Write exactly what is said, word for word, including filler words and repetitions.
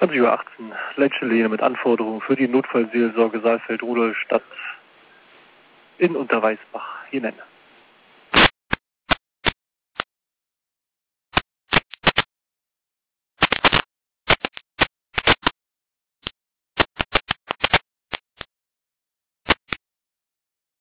zwanzig Uhr achtzehn, Leitstelle mit Anforderungen für die Notfallseelsorge Saalfeld-Rudolstadt in Unterweisbach hinein.